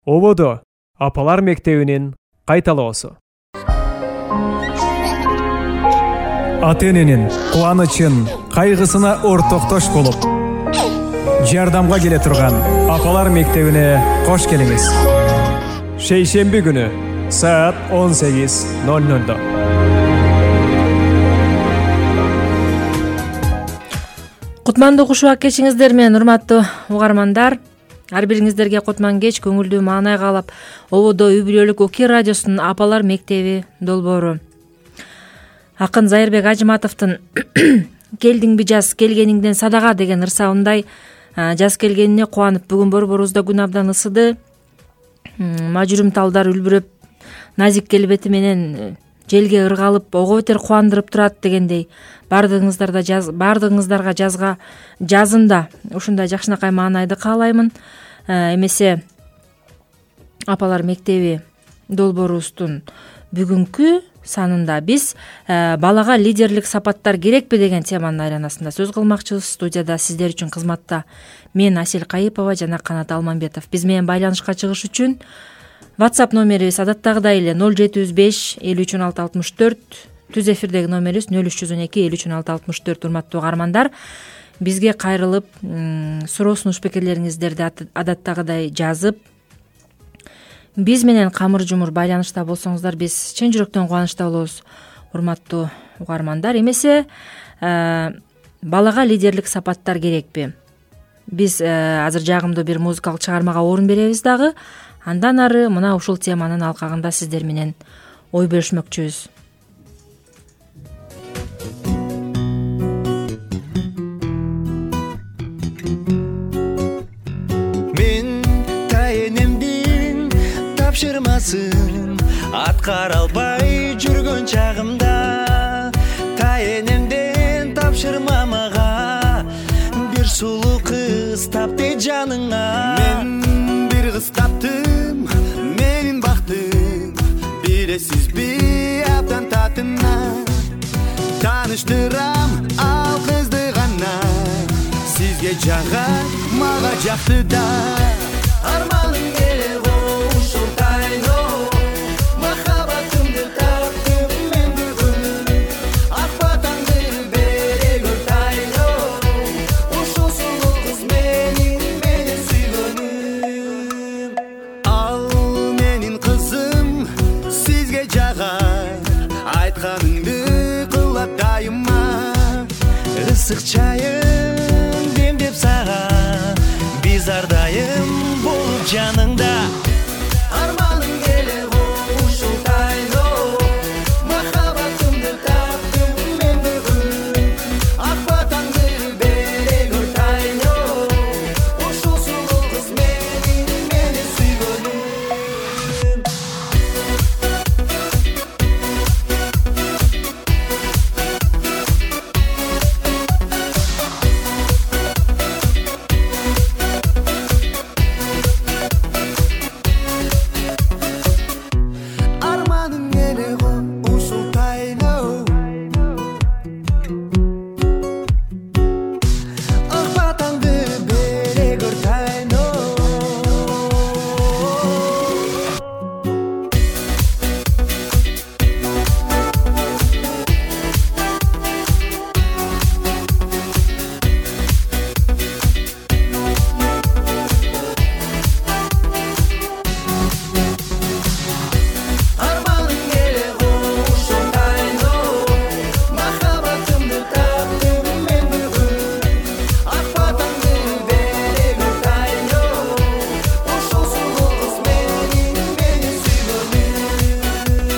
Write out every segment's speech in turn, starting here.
Ободо апалар мектебинин кайталоосу. Ата-эненин кубанычын, кайгысына ортоктош болуп, жардамга келе турган апалар мектебине кош келиңиз. Шейшемби күнү саат 18:00. Кутмандуу кушубак кечиңиздер менен, урматтуу угармандар. Ар бириңиздерге кутман кеч көңүлдүү маанай каалап, Ободо үй бүлөлүк Оки радиосунун апалар мектеби долбоору. Акын Зайырбек Ажыматовдун келдиңби жаз, келгениңден садага деген ырсабындай жаз келгенине кубанып, бүгүн борборубузда күн абдан ысыды. Мажүрүм талдар үлбүрөп, назик келбети менен желге ыргалып, ого бетер кубандырып турат дегендей, баардыгыңыздарга жазында ушундай жакшынакай маанайды каалаймын. Эмесе апалар мектеби долбоорубуздун бүгүнкү санында биз балага лидерлик сапаттар керекпи деген теманын айланасында сөз кылмакчыбыз. Студияда сиздер үчүн кызматта мен Асель Кайыпова жана Канат Алмамбетов. Биз менен байланышка чыгыш үчүн WhatsApp номерибиз адаттагыдай эле 075 53 16 64, түз эфирдеги номерибиз 0312 53 16 64. Урматтуу угармандар, бизге кайрылып, суроо сунуш пикирлериңиздерди адаттагыдай жазып, биз менен камыр жумур байланышта болсоңуздар, биз чын жүрөктөн кубанычта болобуз, урматтуу угармандар. Эмесе балага лидерлик сапаттар керекпи? Биз азыр жагымдуу бир музыкалык чыгармага орун беребиз дагы. Андан ары мына ушул теманын алкагында сиздер менен ой бөлүшмөкчүбүз. Мен тайенемдин тапшырмасын аткара албай жүргөн чагымда, тайенемден тапшырма мага бир сулуу кыз тапты жаныңа. Мен бир кыз таптым, менин бактым, билесизби абдан татына. Таныштырам ал кызды гана, сизге жагат, мага жакты да. Арманым эле ушул тайно, махаббатымды таптым мен бүгүн. Ак батаңды бере көр тайно, ушул сулуу кыз мени сүйгөнүм. Ал менин кызым сизге жагат, айтканыңды кылат дайыма. Ысык чайын демдеп сага, биз ар дайым болуп жаныңда. Арманым эле ушул тайно, махаббатымды таптым мен бүгүн. Ак батаңды бере көр тайно, ушул сулуу кыз мени сүйгөнүм. Арманым эле ушул тайно, ак батаңды бере көр тайно. Арманым эле ушул тайно, махаббатымды таптым мен бүгүн. Ак батаңды бере көр тайно, ушул сулуу кыз мени сүйгөнүм.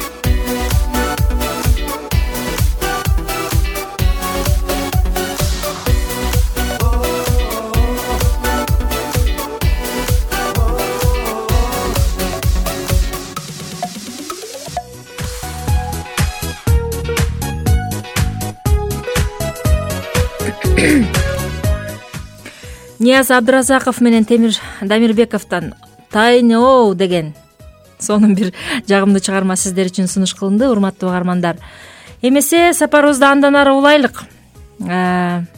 Нияз Абдыразаков менен Темир Дамирбековдон Тайно деген сонун бир жагымдуу чыгарма сиздер үчүн сунуш кылынды, урматтуу угармандар. Эмесе сапарыбызды андан ары улайлык.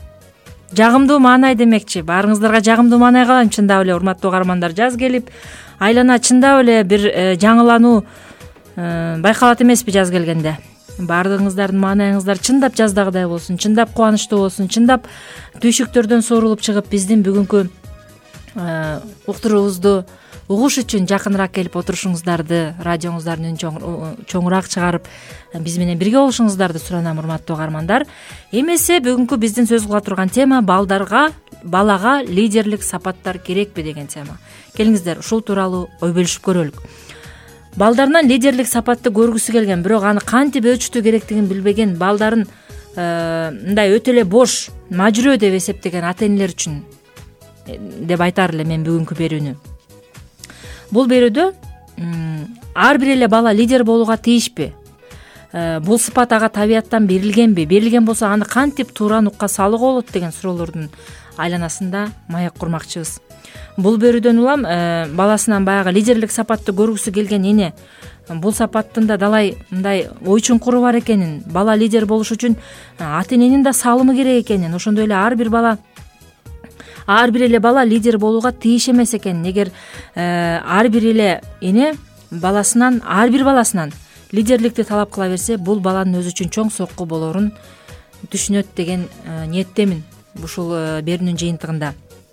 Жагымдуу маанай демекчи, баарыңыздарга жагымдуу маанай каалайм. Чындап эле урматтуу угармандар, жаз келип айлана чындап эле бир жаңылануу байкалат эмеспи жаз келгенде? Баардыгыңыздардын маанайыңыздар чындап жаздагыдай болсун, чындап кубанычтуу болсун, чындап түйшүктөрдөн суурулуп чыгып биздин бүгүнкү уктуруубузду угуш үчүн жакыныраак келип отурушуңуздарды, радионуңуздардын үнүн чоңураак чыгарып биз менен бирге болушуңуздарды суранам, урматтуу угармандар. Эмесе бүгүнкү биздин сөз кыла турган тема балага лидерлик сапаттар керекпи деген тема. Келиңиздер ушул тууралуу ой бөлүшүп көрөлүк. Балдарынан лидерлик сапатты көргүсү келген, бирок аны кантип өчүтүү керектигин билбеген, балдарын мындай өтө эле бош, мажүрөө деп эсептеген ата-энелер үчүн деп айтар элем мен бүгүнкү берүүнү. Бул берүүдө ар бир эле бала лидер болууга тийишпи? Бул сыпат ага табияттан берилгенби? Берилген болсо аны кантип туура нукка салууга болот деген суроолордун айланасында маяк курмакчыбыз. Бул берүүдөн улам баласынан баягы лидерлик сапатты көргүсү келген эне бул сапаттын да далай мындай ой чуңкуру бар экенин, бала лидер болуш үчүн ата-эненин да салымы керек экенин, ошондой эле ар бир эле бала лидер болууга тийиш эмес экенин, эгер ар бир эле эне ар бир баласынан лидерликти талап кыла берсе, бул баланын өзү үчүн чоң сокку болорун түшүнөт деген ниеттемин ушул берүүнүн жыйынтыгында.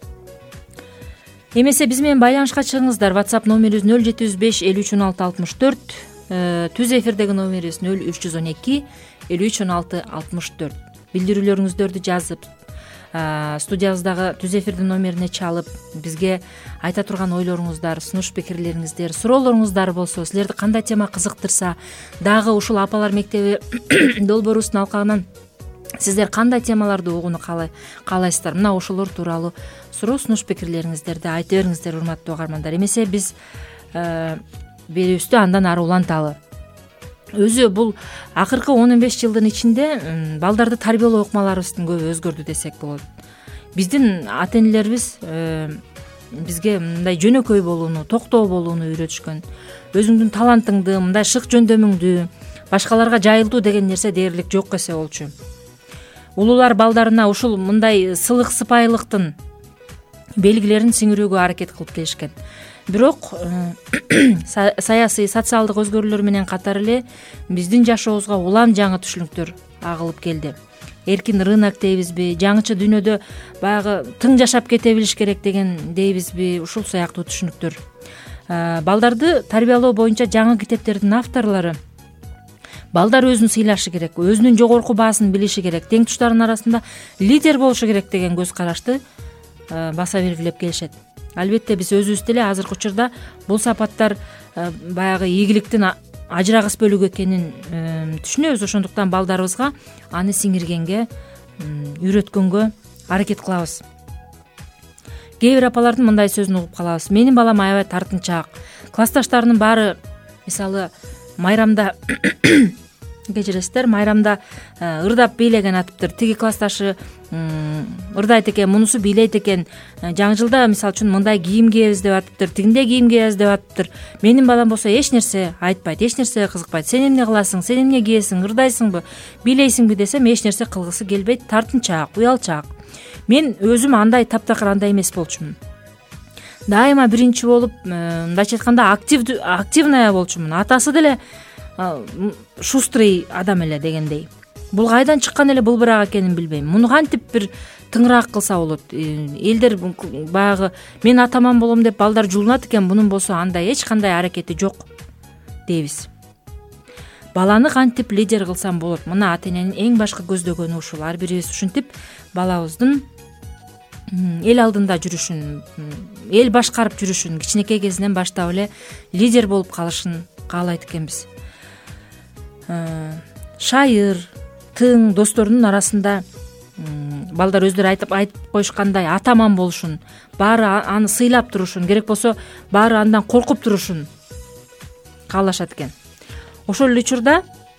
Эмесе биз менен байланышка чыгыңыздар. WhatsApp номерибиз 0705 53 16 64, түз эфирдеги номерибиз 0312 53 16 64. Билдирүүлөрүңүздөрдү жазып, студиябыздагы түз эфирдин номерине чалып, бизге айта турган ойлоруңуздар, сунуш пикирлериңиздер, суроолоруңуздар болсо, силерди кандай тема кызыктырса, дагы ушул апалар мектеби долбоорубуздун алкагынан сиздер кандай темаларды угууну каалайсыздар? Мына ошолор тууралуу суроо, сунуш пикирлериңиздерди айта бериңиздер, урматтуу угармандар. Эмесе биз берүүбүздү андан ары уланталы. Өзү бул акыркы 15 жылдын ичинде балдарды тарбиялоо ыкмаларыбыздын көбү өзгөрдү десек болот. Биздин ата-энелерибиз бизге мындай жөнөкөй болууну, токтоо болууну үйрөтүшкөн. Өзүңдүн талантыңды, мындай шык жөндөмүңдү башкаларга жайылтуу деген нерсе дээрлик жок эсе болчу. Улуулар балдарына ушул мындай сылык сыпайылыктын белгилерин сиңирүүгө аракет кылып келишкен. Бирок саясий, социалдык өзгөрүүлөр менен катар эле биздин жашообузга улам жаңы түшүнүктөр агылып келди. Эркин рынок дейбизби, жаңыча дүйнөдө баягы тың жашап кете билиш керек деген дейбизби, ушул сыяктуу түшүнүктөр. Балдарды тарбиялоо боюнча жаңы китептердин авторлору балдар өзүн сыйлашы керек, өзүнүн жогорку баасын билиши керек, тең туштарынын арасында лидер болушу керек деген көз карашты баса белгилеп келишет. Албетте биз өзүбүз деле азыркы учурда бул сапаттар баягы ийгиликтин ажырагыс бөлүгү экенин түшүнөбүз. Ошондуктан балдарыбызга аны сиңиргенге, үйрөткөнгө аракет кылабыз. Кээ бир апалардын мындай сөзүн угуп калабыз: менин балам аябай тартынчаак. Классташтарынын баары мисалы майрамда кечиресиздер, майрамда ырдап бийлеген атыптыр. Тиги классташы ырдайт экен, мунусу бийлейт экен. Жаңы жылда мисалы үчүн мындай кийим кийебиз деп атыптыр, тигиндей кийим кийебиз деп атыптыр. Менин балам болсо эч нерсе айтпайт, эч нерсеге кызыкпайт. Сен эмне кыласың, сен эмне кийесиң, ырдайсыңбы, бийлейсиңби десем эч нерсе кылгысы келбейт, тартынчаак, уялчаак. Мен өзүм андай таптакыр андай эмес болчумун. Дайыма биринчи болуп, мындайча айтканда активная болчумун. Атасы деле шустрый адам эле дегендей. Бул кайдан чыккан эле былбырак экенин билбейм. Муну кантип бир тыңыраак кылса болот? Элдер баягы мен атаман болом деп балдар жулунат экен, мунун болсо андай эч кандай аракети жок дейбиз. Баланы кантип лидер кылсам болот? Мына ата-эненин эң башкы көздөгөнү ушул. Ар бирибиз ушинтип балабыздын эл алдында жүрүшүн, эл башкарып жүрүшүн, кичинекей кезинен баштап эле лидер болуп калышын каалайт экенбиз. Шайыр, тың досторунун арасында балдар өздөрү айтып коюшкандай атаман болушун, баары аны сыйлап турушун, керек болсо баары андан коркуп турушун каалашат экен. Ошол эле учурда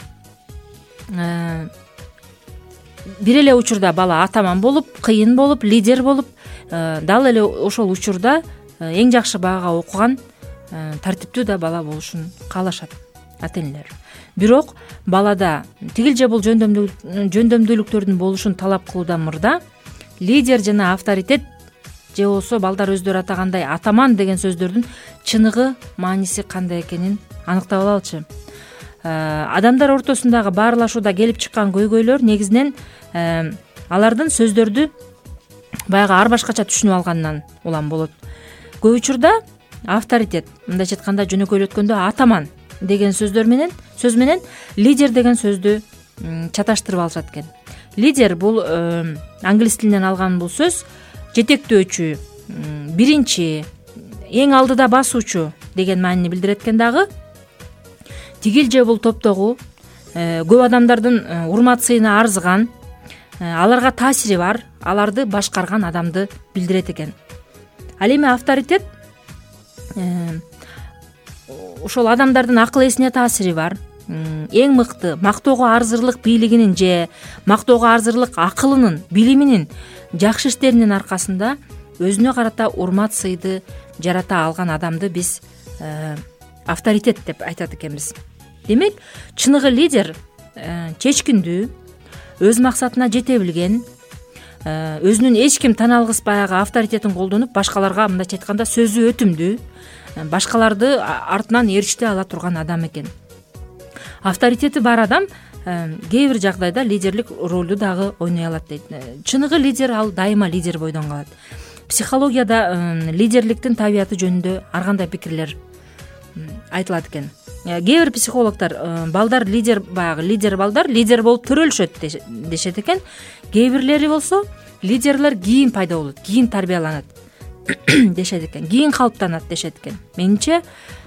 бир эле учурда бала атаман болуп, кыйын болуп, лидер болуп, дал эле ошол учурда эң жакшы баага окуган, тартиптүү да бала болушун каалашат ата-энелер. Бирок балада тигил же бул жөндөмдүүлүктөрдүн болушун талап кылуудан мурда лидер жана авторитет же болбосо балдар өздөрү атагандай атаман деген сөздөрдүн чыныгы мааниси кандай экенин аныктап алалычы. Адамдар ортосундагы баарлашууда келип чыккан көйгөйлөр негизинен алардын сөздөрдү баягы ар башкача түшүнүп алганынан улам болот. Көп учурда авторитет, мындайча айтканда жөнөкөйлөткөндө атаман деген сөз менен лидер деген сөздү чаташтырып алышат экен. Лидер бул англис тилинен алган бул сөз жетектөөчү, биринчи, эң алдыда басуучу деген маанини билдирет экен дагы. Тигил же бул топтогу көп адамдардын урмат сыйына арзыган, аларга таасири бар, аларды башкарган адамды билдирет экен. Ал эми авторитет ошол адамдардын акыл эсине таасири бар, эң мыкты мактоого арзырлык бийлигинин же мактоого арзырлык акылынын, билиминин, жакшы иштеринин аркасында өзүнө карата урмат сыйды жарата алган адамды биз авторитет деп айтат экенбиз. Демек, чыныгы лидер чечкиндүү, өз максатына жете билген, өзүнүн эч ким тана алгыспайгы авторитетин колдонуп, башкаларга мындайча айтканда сөзү өтүмдүү, башкаларды артынан ээрчите ала турган адам экен. Авторитети бар адам кээ бир жагдайда лидерлик ролду дагы ойной алат дейт. Чыныгы лидер ал дайыма лидер бойдон калат. Психологияда лидерликтин табияты жөнүндө ар кандай пикирлер айтылат экен. Кээ бир психологдор балдар лидер балдар лидер болуп төрөлүшөт дешет экен. Кээ бирлери болсо лидерлер кийин пайда болот, кийин тарбияланат дешет экен, кийин калыптанат дешет экен. Менимче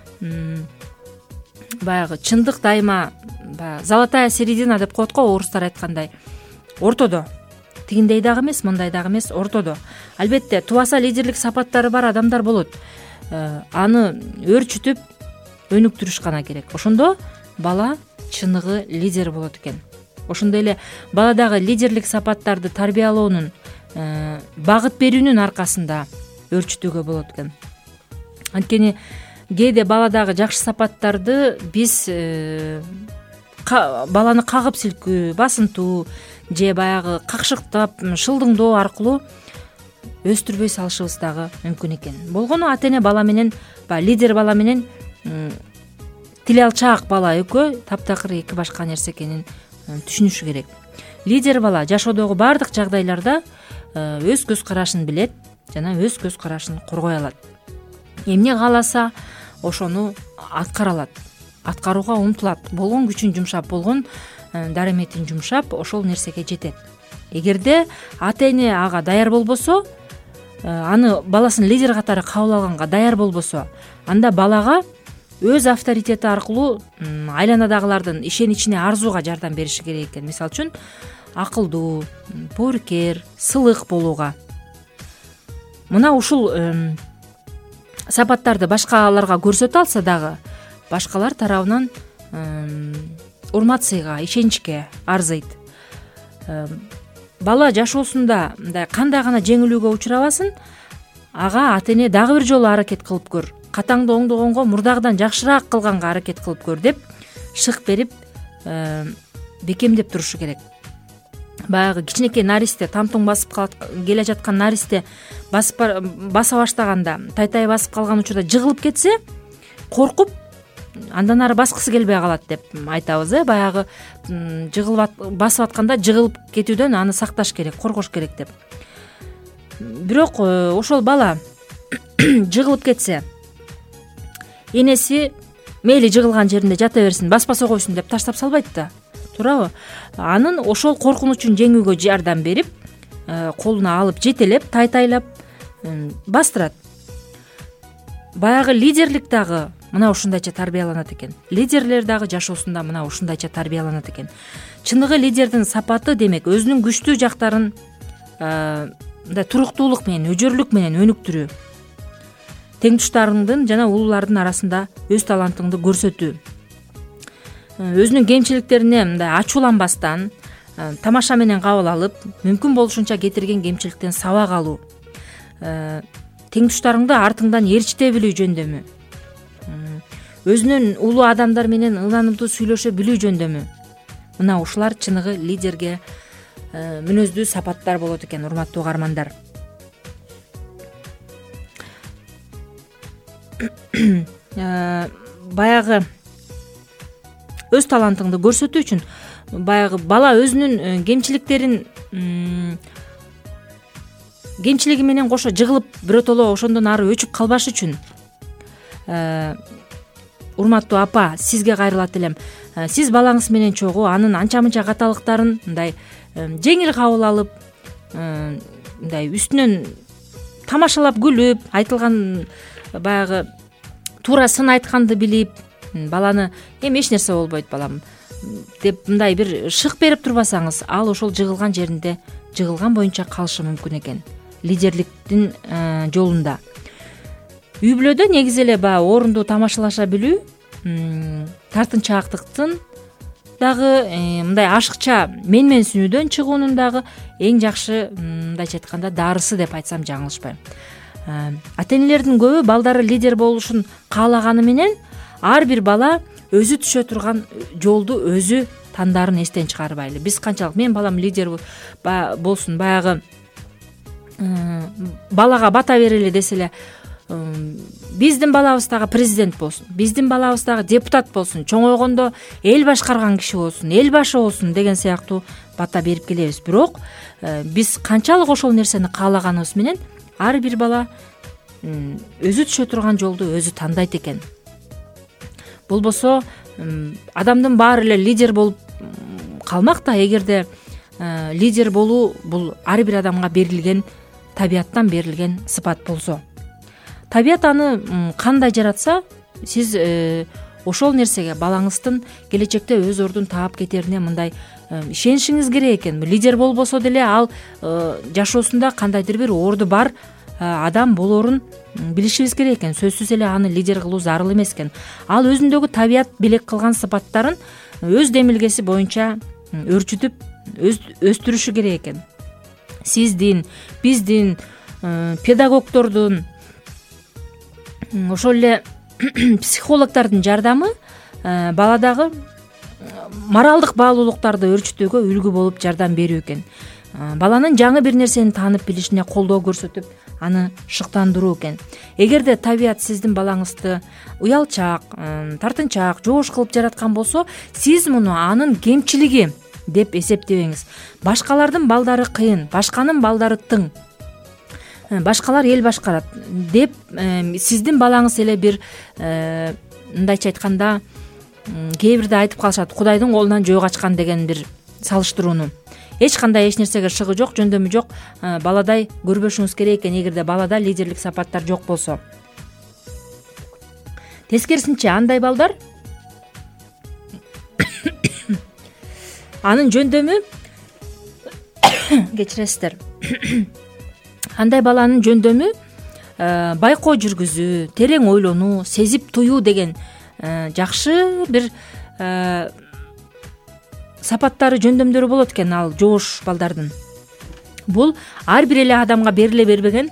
баягы чындык дайыма золотая середина деп коет го орустар айткандай, ортодо. Тигиндей дагы эмес, мындай дагы эмес, ортодо. Албетте тубаса лидерлик сапаттары бар адамдар болот. Аны өөрчүтүп өнүктүрүш гана керек. Ошондо бала чыныгы лидер болот экен. Ошондой эле баладагы лидерлик сапаттарды тарбиялоонун, багыт берүүнүн аркасында өөрчүтүүгө болот экен. Анткени кээде баладагы жакшы сапаттарды биз баланы кагып силкүү, басынтуу же баягы какшыктап, шылдыңдоо аркылуу өстүрбөй салышыбыз дагы мүмкүн экен. Болгону ата эне бала менен, лидер бала менен тили алчаак бала экөө таптакыр эки башка нерсе экенин түшүнүшү керек. Лидер бала жашоодогу баардык жагдайларда өз көз карашын билет жана өз көз карашын коргой алат. Эмне кааласа ошону аткара алат, аткарууга умтулат, болгон күчүн жумшап, болгон дараметин жумшап ошол нерсеге жетет. Эгерде ата эне ага даяр болбосо, аны баласын лидер катары кабыл алганга даяр болбосо, анда балага өз авторитети аркылуу айланадагылардын ишеничине арзууга жардам бериши керек экен. Мисалы үчүн акылдуу, боорукер, сылык болууга. Мына ушул сапаттарды башкаларга көрсөтө алса дагы, башкалар тарабынан урмат сыйга, ишеничке арзыйт. Бала жашоосунда кандай гана жеңилүүгө учурабасын, ага ата эне дагы бир жолу аракет кылып көр, катаңды оңдогонго мурдагыдан жакшыраак кылганга аракет кылып көр деп шык берип бекемдеп турушу керек. Баягы кичинекей наристе, тамтуң басып келе жаткан наристе баса баштаганда, тай басып калган учурда жыгылып кетсе, коркуп андан ары баскысы келбей калат деп айтабыз. Баягы басып атканда жыгылып кетүүдөн аны сакташ керек, коргош керек деп. Бирок ошол бала жыгылып кетсе, энеси мейли жыгылган жеринде жата берсин, баспаса койсун деп таштап салбайт да, туурабы? Анын ошол коркунучун жеңүүгө жардам берип, колуна алып жетелеп, тайтайлап бастырат. Баягы лидерлик дагы мына ушундайча тарбияланат экен. Лидерлер дагы жашоосунда мына ушундайча тарбияланат экен. Чыныгы лидердин сапаты демек өзүнүн күчтүү жактарын туруктуулук менен, өжөрлүк менен өнүктүрүү. Теңтуштарыңдын жана улуулардын арасында өз талантыңды көрсөтүү. Өзүнүн кемчиликтерине мындай ачууланбастан, тамаша менен кабыл алып, мүмкүн болушунча кетирген кемчиликтен сабак алуу. Теңтуштарыңды артыңдан ээрчите билүү жөндөмү. Өзүнүн улуу адамдар менен ыланымдуу сүйлөшө билүү жөндөмү. Мына ушулар чыныгы лидерге мүнөздүү сапаттар болот экен, урматтуу угармандар. баягы өз талантыңды көрсөтүү үчүн, баягы бала өзүнүн кемчилиги менен кошо жыгылып биротоло ошондон ары өчүп калбаш үчүн, урматтуу апа, сизге кайрылат элем. Сиз балаңыз менен чогуу анын анча мынча каталыктарын мындай жеңил кабыл алып, мындай үстүнөн тамашалап күлүп, айтылган баягы туура сын айтканды билип, баланы эми эч нерсе болбойт балам деп мындай бир шык берип турбасаңыз, ал ошол жыгылган жеринде жыгылган боюнча калышы мүмкүн экен лидерликтин жолунда. Үй бүлөдө негизи эле баягы орунду тамашалаша билүү, тартынчаактыктын дагы, мындай ашыкча менменсинүүдөн чыгуунун дагы эң жакшы, мындайча айтканда, дарысы деп айтсам жаңылышпайм. Ата энелердин көбү балдары лидер болушун каалаганы менен ар бир бала өзү түшө турган жолду өзү тандарын эстен чыгарбайлы. Биз канчалык менин балам лидер болсун, баягы балага бата берели десе эле, биздин балабыз дагы президент болсун, биздин балабыз дагы депутат болсун, чоңойгондо эл башкарган киши болсун, эл башы болсун деген сыяктуу бата берип келебиз. Бирок биз канчалык ошол нерсени каалаганыбыз менен ар бир бала өзү түшө турган жолду өзү тандайт экен. Болбосо адамдын баары эле лидер болуп калмак да, эгерде лидер болуу бул ар бир адамга берилген, табияттан берилген сыпат болсо. Табият аны кандай жаратса, сиз ошол нерсеге балаңыздын келечекте өз ордун таап кетерине мындай ишенишиңиз керек экен. Лидер болбосо деле ал жашоосунда кандайдыр бир орду бар адам болорун билишибиз керек экен. Сөзсүз эле аны лидер кылуу зарыл эмес экен. Ал өзүндөгү табият белек кылган сыпаттарын өз демилгеси боюнча өрчүтүп өстүрүшү керек экен. Сиздин, биздин, педагогдордун, ошол эле психологдордун жардамы баладагы моралдык баалуулуктарды өрчүтүүгө үлгү болуп жардам берүү экен. Баланын жаңы бир нерсени таанып билишине колдоо көрсөтүп, аны шыктандыруу экен. Эгерде табият сиздин балаңызды уялчаак, тартынчаак, жоош кылып жараткан болсо, сиз муну анын кемчилиги деп эсептебеңиз. Башкалардын балдары кыйын, башканын балдары тың, башкалар эл башкарат деп сиздин балаңыз эле бир, мындайча айтканда, кээ бирде айтып калышат, Кудайдын колунан жөө качкан деген бир салыштырууну. Эч кандай эч нерсеге шыгы жок, жөндөмү жок баладай көрбөшүңүз керек экен, эгерде балада лидерлик сапаттар жок болсо. Тескерисинче, андай балдар анын жөндөмү кечиресиздер. Андай баланын жөндөмү байкоо жүргүзүү, терең ойлонуу, сезип туюу деген жакшы бир сапаттары, жөндөмдөрү болот экен ал жоош балдардын. Бул ар бир эле адамга бериле бербеген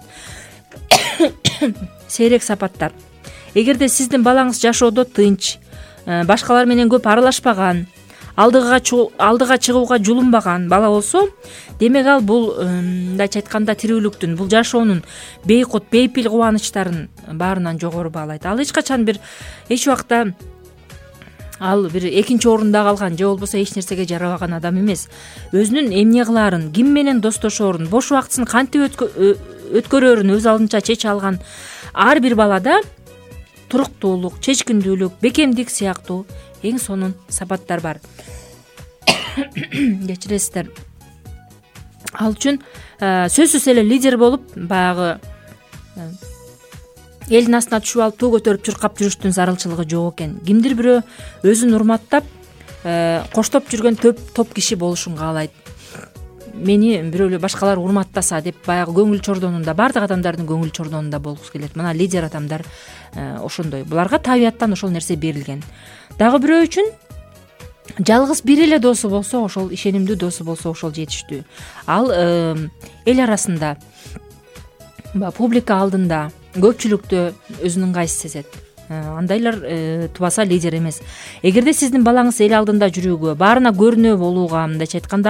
сейрек сапаттар. Эгерде сиздин балаңыз жашоодо тынч, башкалар менен көп аралашпаган, алдыга чыгууга жулунбаган бала болсо, демек ал бул мындайча айтканда тирүүлүктүн, бул жашоонун бейкут, бейпил кубанычтарын баарынан жогору баалайт. Ал эч качан эч убакта ал бир экинчи орунда калган же болбосо эч нерсеге жарабаган адам эмес. Өзүнүн эмне кылаарын, ким менен достошоорун, бош убактысын кантип өткөрөөрүн өз алдынча чече алган ар бир балада туруктуулук, чечкиндүүлүк, бекемдик сыяктуу эң сонун сапаттар бар. Кечиресиздер. Ал үчүн сөзсүз эле лидер болуп, баягы элдин астына түшүп алып туу көтөрүп чуркап жүрүштүн зарылчылыгы жок экен. Кимдир бирөө өзүн урматтап, коштоп жүргөн топ киши болушун каалайт. Мени бирөөлөр башкалар урматтаса деп баягы көңүл чордонунда, бардык адамдардын көңүл чордонунда болгусу келет. Мына лидер адамдар ошондой. Буларга табияттан ошол нерсе берилген. Дагы бирөө үчүн жалгыз бир эле досу болсо, ошол ишенимдүү досу болсо, ошол жетиштүү. Ал эл арасында, публика алдында, көпчүлүктө өзүнүн ыңгайсыз сезет. Андайлар тубаса лидер эмес. Эгерде сиздин балаңыз эл алдында жүрүүгө, баарына көрүнө болууга, мындайча айтканда,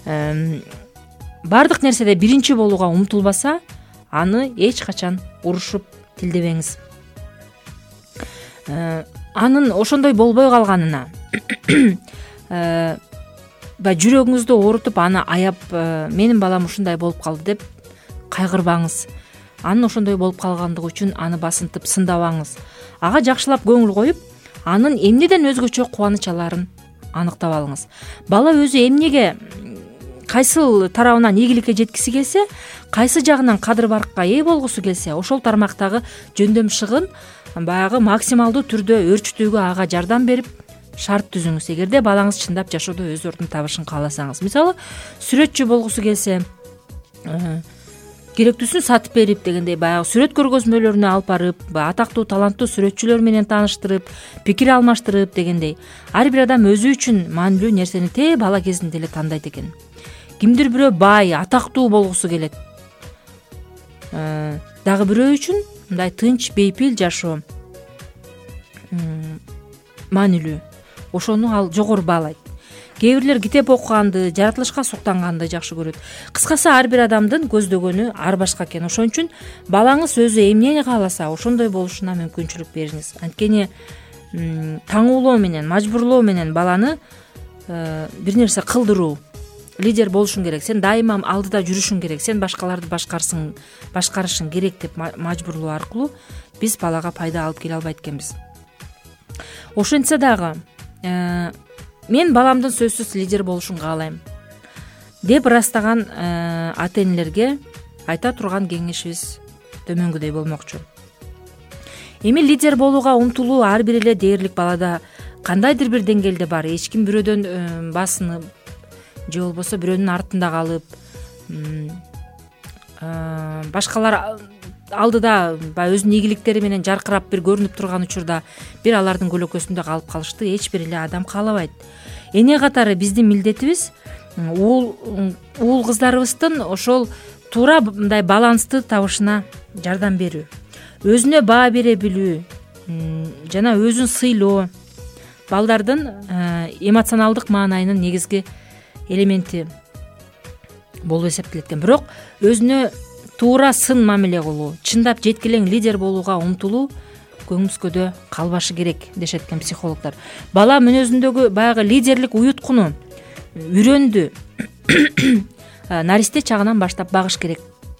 бардык нерседе биринчи болууга умтулбаса, аны эч качан урушуп тилдебеңиз. анын ошондой болбой калганына баягы жүрөгүңүздү оорутуп аны аяп менин балам ушундай болуп калды деп кайгырбаңыз. Анын ошондой болуп калгандыгы үчүн аны басынтып сындабаңыз. Ага жакшылап көңүл коюп, анын эмнеден өзгөчө кубаныч аларын аныктап алыңыз. Бала өзү эмнеге кайсыл тарабынан ийгиликке жеткиси келсе, кайсы жагынан кадыр баркка ээ болгусу келсе, ошол тармактагы жөндөм шыгын баягы максималдуу түрдө өөрчүтүүгө ага жардам берип шарт түзүңүз. Эгерде балаңыз чындап жашоодо өз ордун табышын кааласаңыз, мисалы сүрөтчү болгусу келсе, керектүүсүн сатып берип дегендей баягы сүрөт көргөзмөлөрүнө алып барып, атактуу таланттуу сүрөтчүлөр менен тааныштырып, пикир алмаштырып дегендей. Ар бир адам өзү үчүн маанилүү нерсени бала кезинде эле тандайт экен. Кимдир бирөө бай, атактуу болгусу келет. Дагы бирөө үчүн мындай тынч, бейпил жашоо маанилүү. Ошону ал жогору баалайт. Кээ бирлер китеп окуганды, жаратылышка суктанганды жакшы көрөт. Кыскасы, ар бир адамдын көздөгөнү ар башка экен. Ошон үчүн балаңыз өзү эмнени кааласа, ошондой болушуна мүмкүнчүлүк бериңиз. Анткени таңуулоо менен, мажбурлоо менен баланы бир нерсе кылдыруу, лидер болушуң керек, сен дайыма алдыда жүрүшүң керек, сен башкаларды башкарышың керек деп мажбурлоо аркылуу биз балага пайда алып келе албайт экенбиз. Ошентсе дагы мен баламдын сөзсүз лидер болушун каалайм деп ырастаган ата энелерге айта турган кеңешибиз төмөнгүдөй болмокчу. Эми лидер болууга умтулуу ар бир эле дээрлик балада кандайдыр бир деңгээлде бар. Эч ким бирөөдөн басынып же болбосо бирөөнүн артында калып, башкалар алдыда баягы өзүнүн ийгиликтери менен жаркырап бир көрүнүп турган учурда бир алардын көлөкөсүндө калып калышты эч бир эле адам каалабайт. Эне катары биздин милдетибиз уул кыздарыбыздын ошол туура мындай балансты табышына жардам берүү, өзүнө баа бере билүү жана өзүн сыйлоо балдардын эмоционалдык маанайынын негизги элементи болуп эсептелет экен. Бирок өзүнө туура сын мамиле кылуу, чындап жеткилең лидер болууга умтулуу көңүскөдө калбашы керек дешет экен психологдор. Бала мүнөзүндөгү баягы лидерлик уюткуну үйрөндү, наристе чагынан баштап багыш керек.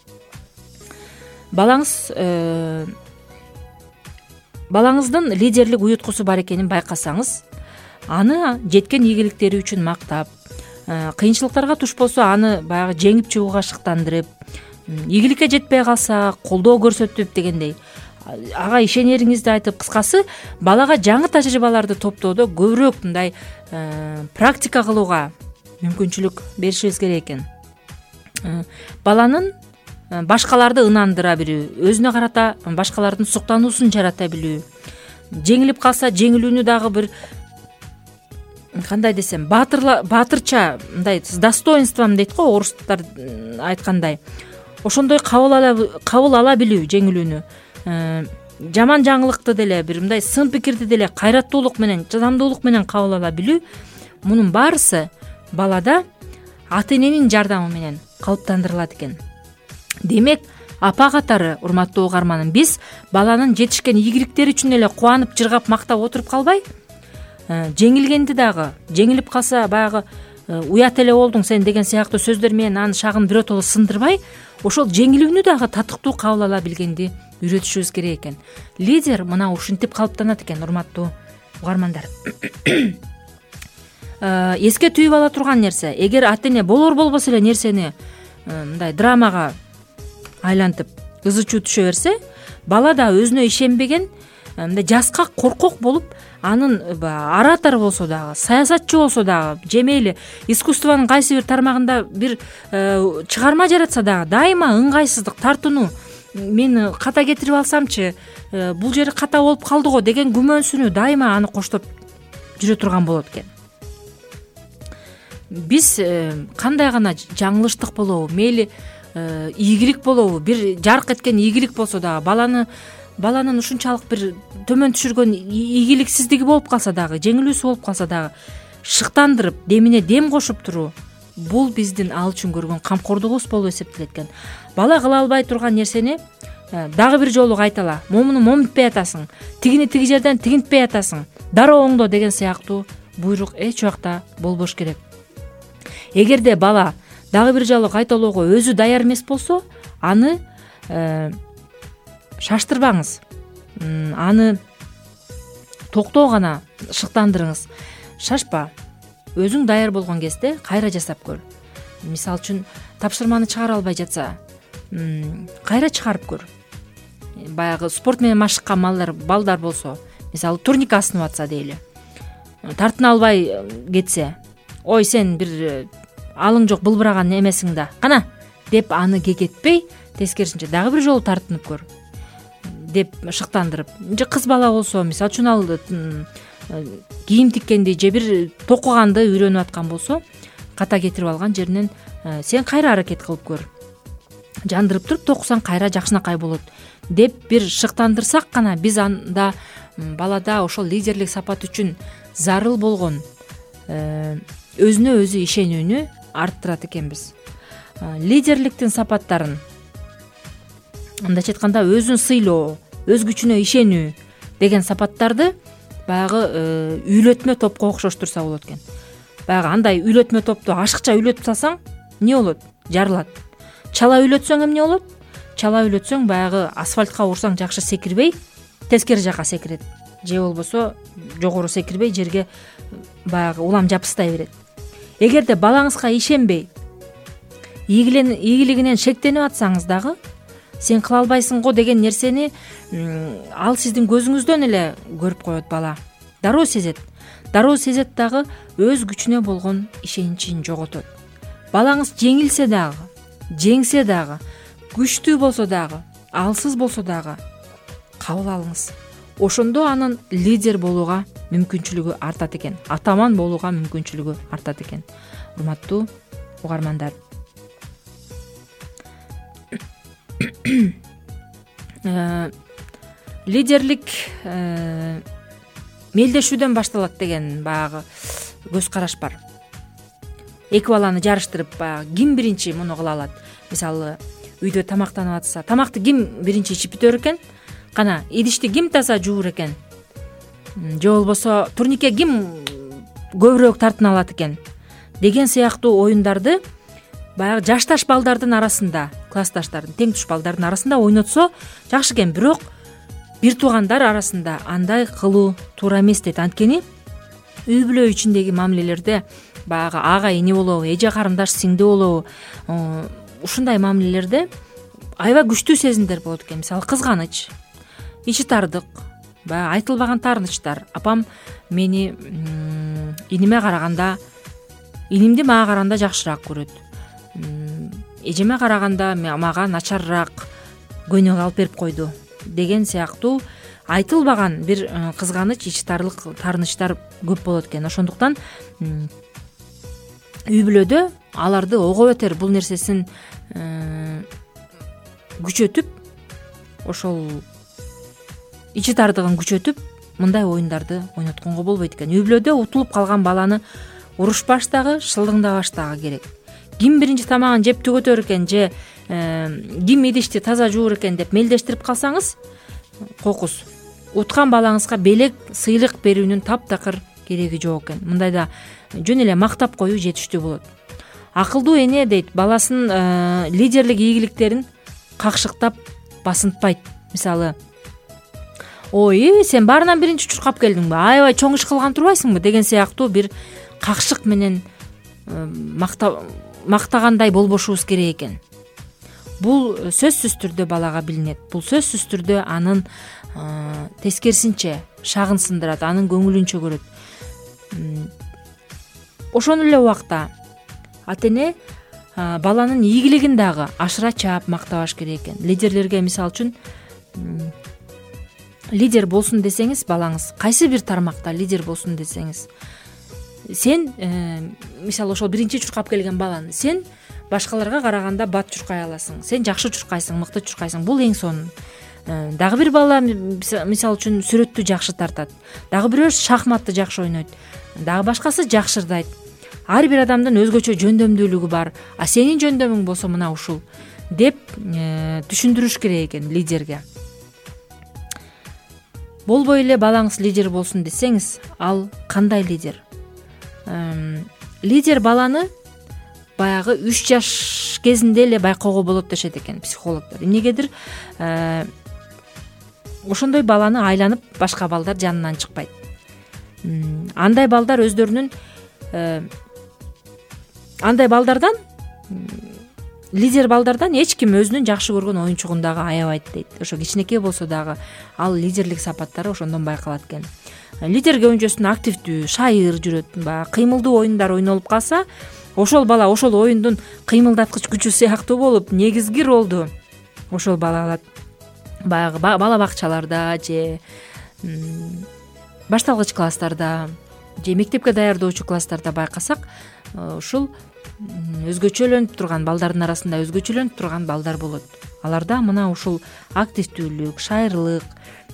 Балаңыздын лидерлик уюткусу бар экенин байкасаңыз, аны жеткен ийгиликтери үчүн мактап, кыйынчылыктарга туш болсо аны баягы жеңип чыгууга шыктандырып, ийгиликке жетпей калса колдоо көрсөтүп дегендей ага ишенериңизди айтып, кыскасы балага жаңы тажрыйбаларды топтоодо көбүрөөк мындай практика кылууга мүмкүнчүлүк беришибиз керек экен. Баланын башкаларды ынандыра билүү, өзүнө карата башкалардын суктануусун жарата билүү, жеңилип калса жеңилүүнү дагы бир кандай десем баатырча мындай с достоинством дейт го орустар айткандай, ошондой кабыл ала билүү жеңилүүнү, жаман жаңылыкты деле бир мындай сын пикирди деле кайраттуулук менен, чыдамдуулук менен кабыл ала билүү, мунун баарысы балада ата эненин жардамы менен калыптандырылат экен. Демек, апа катары урматтуу угарманым, биз баланын жетишкен ийгиликтери үчүн эле кубанып, жыргап, мактап отуруп калбай, жеңилгенди дагы, жеңилип калса баягы уят эле болдуң сен деген сыяктуу сөздөр менен аны шагын биротоло сындырбай, ошол жеңилүүнү дагы татыктуу кабыл ала билгенди үйрөтүшүбүз керек экен. Лидер мына ушинтип калыптанат экен, урматтуу угармандар. Эске түйүп ала турган нерсе, эгер ата эне болбосо эле нерсени мындай драмага айлантып ызы чуу түшө берсе, бала да өзүнө ишенбеген, мындай жаскак, коркок болуп, анын оратор болсо дагы, саясатчы болсо дагы, же мейли искусствонун кайсы бир тармагында бир чыгарма жаратса дагы, дайыма ыңгайсыздык, тартынуу, мен ката кетирип алсамчы, бул жери ката болуп калды го деген күмөнсүнүү дайыма аны коштоп жүрө турган болот экен. Биз кандай гана жаңылыштык болобу, мейли ийгилик болобу, бир жарк эткен ийгилик болсо дагы, баланын ушунчалык бир төмөн түшүргөн ийгиликсиздиги болуп калса дагы, жеңилүүсү болуп калса дагы, шыктандырып, демине дем кошуп туруу, бул биздин ал үчүн көргөн камкордугубуз болуп эсептелет экен. Бала кыла албай турган нерсени дагы бир жолу кайтала, момуну момунтпей атасың, тигини тиги жерден тигинтпей атасың, дароо оңдо деген сыяктуу буйрук эч убакта болбош керек. Эгерде бала дагы бир жолу кайталоого өзү даяр эмес болсо, аны шаштырбаңыз, аны токтоо гана шыктандырыңыз. Шашпа, өзүң даяр болгон кезде кайра жасап көр. Мисалы үчүн тапшырманы чыгара албай жатса, кайра чыгарып көр. Баягы спорт менен машыккан балдар болсо, мисалы турник асынып атса дейли, тартына албай кетсе, ой сен бир алың жок былбыраган эмесиң да, кана деп аны кекетпей, тескерисинче дагы бир жолу тартынып көр деп шыктандырып. Же кыз бала болсо, мисалы үчүн ал кийим тиккенди же бир токуганды үйрөнүп аткан болсо, ката кетирип алган жеринен сен кайра аракет кылып көр, жандырып туруп токусаң кайра жакшынакай болот деп бир шыктандырсак гана, биз анда балада ошол лидерлик сапат үчүн зарыл болгон өзүнө өзү ишенүүнү арттырат экенбиз. Лидерликтин сапаттарын, мындайча айтканда, өзүн сыйлоо, өз күчүнө ишенүү деген сапаттарды баягы үйлөтмө топко окшоштурса болот экен. Баягы андай үйлөтмө топту ашыкча үйлөтүп салсаң эмне болот? Жарылат. Чала үйлөтсөң эмне болот? Чала үйлөтсөң баягы асфальтка урсаң жакшы секирбей, тескери жака секирет. Же болбосо жогору секирбей, жерге баягы улам жапыстай берет. Эгерде балаңызга ишенбей, ийгилигинен шектенип атсаңыз дагы, сен кыла албайсың го деген нерсени ал сиздин көзүңүздөн эле көрүп коет бала. Дароо сезет. Дароо сезет дагы өз күчүнө болгон ишеничин жоготот. Балаңыз жеңилсе дагы, жеңсе дагы, күчтүү болсо дагы, алсыз болсо дагы кабыл алыңыз. Ошондо анын лидер болууга мүмкүнчүлүгү артат экен, атаман болууга мүмкүнчүлүгү артат экен. Урматтуу угармандар, лидерлик мелдешүүдөн башталат деген баягы көз караш бар. Эки баланы жарыштырып, баягы ким биринчи муну кыла алат. Мисалы, үйдө тамактанып атса, тамакты ким биринчи ичип бүтөр экен? Кана, идишти ким таза жуур экен? Же болбосо турникке ким көбүрөөк тартына алат экен? Деген сыяктуу оюндарды баягы жашташ балдардын арасында, классташтардын, тең туш балдардын арасында ойнотсо жакшы экен. Бирок бир туугандар арасында андай кылуу туура эмес дейт. Анткени үй бүлө ичиндеги мамилелерде баягы ага эне болобу, эже карындаш сиңди болобу, ушундай мамилелерде аябай күчтүү сезимдер болот экен. Мисалы, кызганыч, ичи тардык, баягы айтылбаган таарынычтар. Апам мени иниме караганда, инимди мага караганда жакшыраак көрөт. Эжеме караганда мага начарыраак көйнөк алып берип койду деген сыяктуу айтылбаган бир кызганыч, ичи таарынычтар көп болот экен. Ошондуктан үй бүлөдө аларды ого бетер бул нерсесин күчөтүп, ошол ичи тардыгын күчөтүп, мындай оюндарды ойнотконго болбойт экен. Үй бүлөдө утулуп калган баланы урушпаш дагы, шылдыңдабаш дагы керек. Ким биринчи тамагын жеп төгөтөр экен, же ким идишти таза жуур экен деп мелдештирип калсаңыз, кокус. Уткан балаңызга белек, сыйлык берүүнүн таптакыр кереги жок экен. Мындайда жөн эле мактап коюу жетиштүү болот. Акылдуу эне дейт, баласын лидерлик ийгиликтерин какшыктап басынтпайт. Мисалы, ой, сен баарынан биринчи чуркап келдиңби? Аябай чоң иш кылган турбайсыңбы? Деген сыяктуу бир какшык менен мактагандай болбошубуз керек экен. Бул сөзсүз түрдө балага билинет. Бул сөзсүз түрдө анын тескерисинче шагын сындырат, анын көңүлүн чөгөрөт. Ошол эле убакта ата-эне баланын ийгилигин дагы ашыра чаап мактабаш керек экен. Лидерлерге, мисалы үчүн, лидер болсун десеңиз, балаңыз кайсы бир тармакта лидер болсун десеңиз, сен мисалы ошол биринчи чуркап келген баланы сен башкаларга караганда бат чуркай аласың, сен жакшы чуркайсың, мыкты чуркайсың, бул эң сонун. Дагы бир бала мисалы үчүн сүрөттү жакшы тартат, дагы бирөө шахматты жакшы ойнойт, дагы башкасы жакшырдайт. Ар бир адамдын өзгөчө жөндөмдүүлүгү бар. А сенин жөндөмүң болсо мына ушул. деп түшүндүрүш керек экен лидерге. Болбой эле балаңыз лидер болсун десеңиз, ал кандай лидер? Лидер баланы баягы 3 жаш кезинде эле байкоого болот дешет экен психологдор. Эмнегедир ошондой баланы айланып башка балдар жанынан чыкпайт. Андай балдар өздөрүнүн андай балдардан, лидер балдардан эч ким өзүнүн жакшы көргөн оюнчугун дагы аябайт дейт. Ошо кичинекей болсо дагы ал лидерлик сапаттары ошондон байкалат экен. Лидерге өнчөсүн активдүү, шайыр жүрөт, баягы кыймылдуу оюндар ойнолуп калса, ошол бала ошол оюндун кыймылдаткыч күчү сыяктуу болуп, негизги ролду ошол бала алат. Баягы бала бакчаларда же башталгыч класстарда же мектепке даярдоочу класстарда байкасак, ушул өзгөчөлөнүп турган балдардын арасында өзгөчөлөнүп турган балдар болот. Аларда мына ушул активдүүлүк, шайырлык,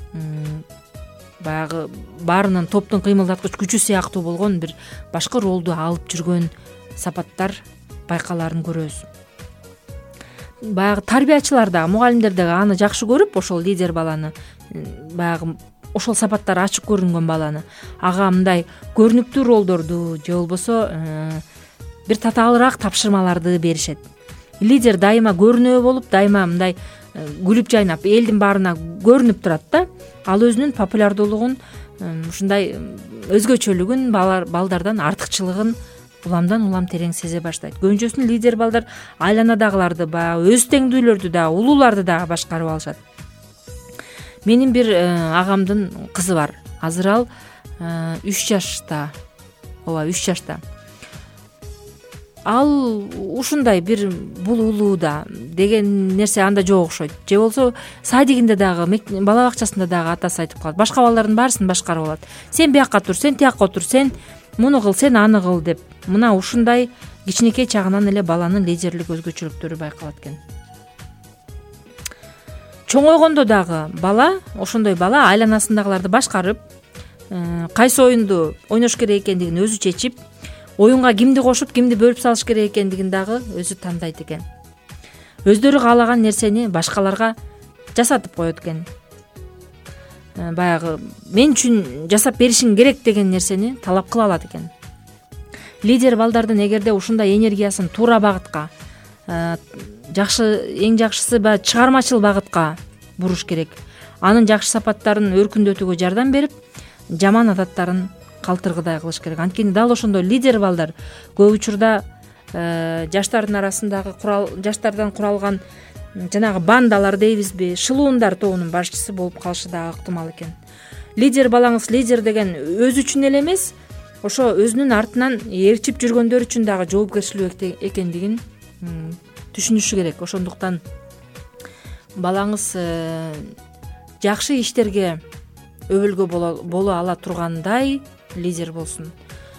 баягы баарынын топтун кыймылдаткыч күчү сыяктуу болгон бир башкы ролду алып жүргөн сапаттар байкаларын көрөбүз. Баягы тарбиячылар дагы, мугалимдер дагы аны жакшы көрүп, ошол лидер баланы, баягы ошол сапаттары ачык көрүнгөн баланы ага мындай көрүнүктүү ролдорду же болбосо бир татаалыраак тапшырмаларды беришет. Лидер дайыма көрүнөө болуп, дайыма мындай күлүп жайнап, элдин баарына көрүнүп турат да. Ал өзүнүн популярдуулугун, ушундай өзгөчөлүгүн, балдардан артыкчылыгын уламдан улам терең сезе баштайт. Көбүнчөсүн лидер балдар айланадагыларды, баягы өз теңдүүлөрдү дагы, улууларды дагы башкарып алышат. Менин бир агамдын кызы бар. Азыр ал 3 жашта. Ооба, 3 жашта. Ал ушундай бир бул улууда деген нерсе анда жок окшойт. Же болсо садигинде дагы, бала бакчасында дагы атасы айтып калат. Башка балдардын баарысын башкарып алат. Сен биякка тур, сен тиякка отур, сен муну кыл, сен аны кыл деп. Мына ушундай кичинекей чагынан эле баланын лидерлик өзгөчөлүктөрү байкалат экен. Чоңойгондо дагы бала, ошондой бала айланасындагыларды башкарып, кайсы оюнду ойнош керек экендигин өзү чечип, оюнга кимди кошуп, кимди бөлүп салыш керек экендигин дагы өзү тандайт экен. Өздөрү каалаган нерсени башкаларга жасатып коет экен. Баягы мен үчүн жасап беришиң керек деген нерсени талап кыла алат экен. Лидер балдардын эгерде ушундай энергиясын туура багытка, эң жакшысы чыгармачыл багытка буруш керек. Анын жакшы сапаттарын өркүндөтүүгө жардам берип, жаман адаттарын калтыргыдай кылыш керек. Анткени дал ошондой лидер балдар көп учурда жаштардын арасындагы жаштардан куралган жанагы бандалар дейбизби, шылуундар тобунун башчысы болуп калышы дагы ыктымал экен. Лидер балаңыз лидер деген өзү үчүн эле эмес, ошо өзүнүн артынан ээрчип жүргөндөр үчүн дагы жоопкерчилик экендигин түшүнүшү керек. Ошондуктан балаңыз жакшы иштерге өбөлгө боло ала тургандай лидер болсун.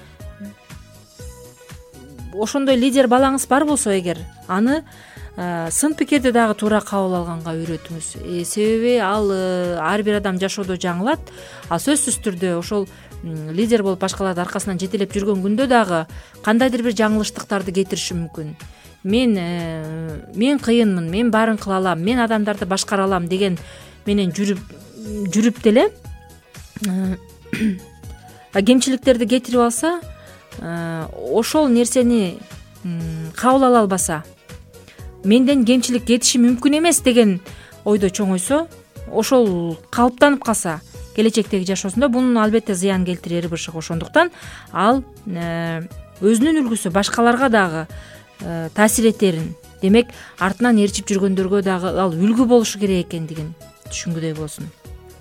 Ошондой лидер балаңыз бар болсо эгер, аны сын пикирди дагы туура кабыл алганга үйрөтүңүз. Себеби ал ар бир адам жашоодо жаңылат, а сөзсүз түрдө ошол лидер болуп башкалардын аркасынан жетелеп жүргөн күндө дагы кандайдыр бир жаңылыштыктарды кетириши мүмкүн. Мен кыйынмын, мен баарын кыла алам, мен адамдарды башкара алам деген менен жүрүп деле кемчиликтерди кетирип алса, ошол нерсени кабыл ала албаса, менден кемчилик кетиши мүмкүн эмес деген ойдо чоңойсо, ошол калыптанып калса, келечектеги жашоосунда бунун албетте зыян келтирери бышык. Ошондуктан ал өзүнүн үлгүсү башкаларга дагы таасир этерин, демек артынан ээрчип жүргөндөргө дагы ал үлгү болушу керек экендигин түшүнгүдөй болсун.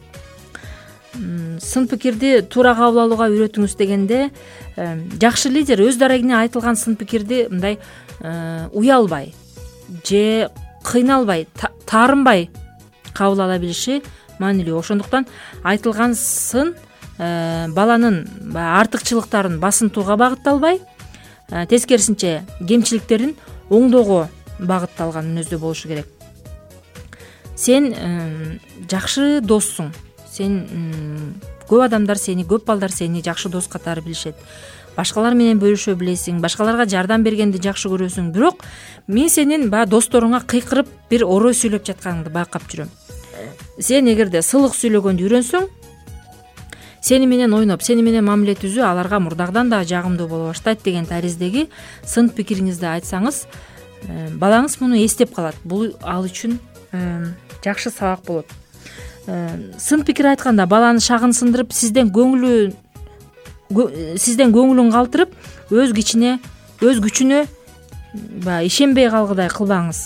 Сын пикирди туура кабыл алууга үйрөтүңүз дегенде, жакшы лидер өз дарегине айтылган сын пикирди мындай уялбай же кыйналбай, таарынбай кабыл ала билиши маанилүү. Ошондуктан айтылган сын баланын артыкчылыктарын басынтууга багытталбай, тескерисинче кемчиликтерин оңдоого багытталган мүнөздө болушу керек. Сен жакшы доссуң. Сен көп адамдар сени, көп балдар сени жакшы дос катары билишет. башкалар менен бөлүшө билесиң, башкаларга жардам бергенди жакшы көрөсүң. Бирок мен сенин баягы досторуңа кыйкырып бир орой сүйлөп жатканыңды байкап жүрөм. Сен эгерде сылык сүйлөгөндү үйрөнсөң, сени менен ойноп, сени менен мамиле түзүү аларга мурдагыдан да жагымдуу боло баштайт деген тариздеги сын пикириңизди айтсаңыз, балаңыз муну эстеп калат. Бул ал үчүн жакшы сабак болот. Сын пикир айтканда баланы шагынсындырып, сизден көңүлүн калтырып, өз күчүнө баягы ишенбей калгыдай кылбаңыз.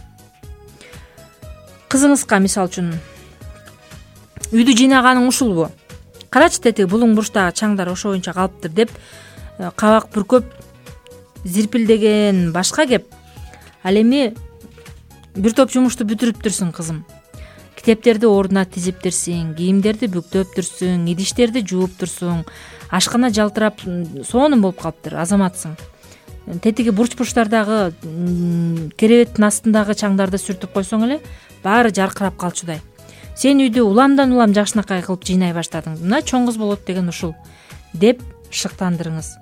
Кызыңызга мисалы үчүн үйдү жыйнаганың ушулбу? Карачы тетиги булуң бурчтагы чаңдар ошо боюнча калыптыр деп кабак бүркөп зирпилдеген башка кеп. Ал эми бир топ жумушту бүтүрүптүрсүң кызым. Китептерди ордуна тизиптирсиң, кийимдерди бүктөптүрсүң, идиштерди жууптурсуң, ашкана жалтырап сонун болуп калыптыр, азаматсың. Тетиги бурчтардагы керебеттин астындагы чаңдарды сүртүп койсоң эле баары жаркырап калчудай. Сен үйдү уламдан улам жакшынакай кылып жыйнай баштадың. Мына чоң кыз болот деген ушул деп шыктандырыңыз.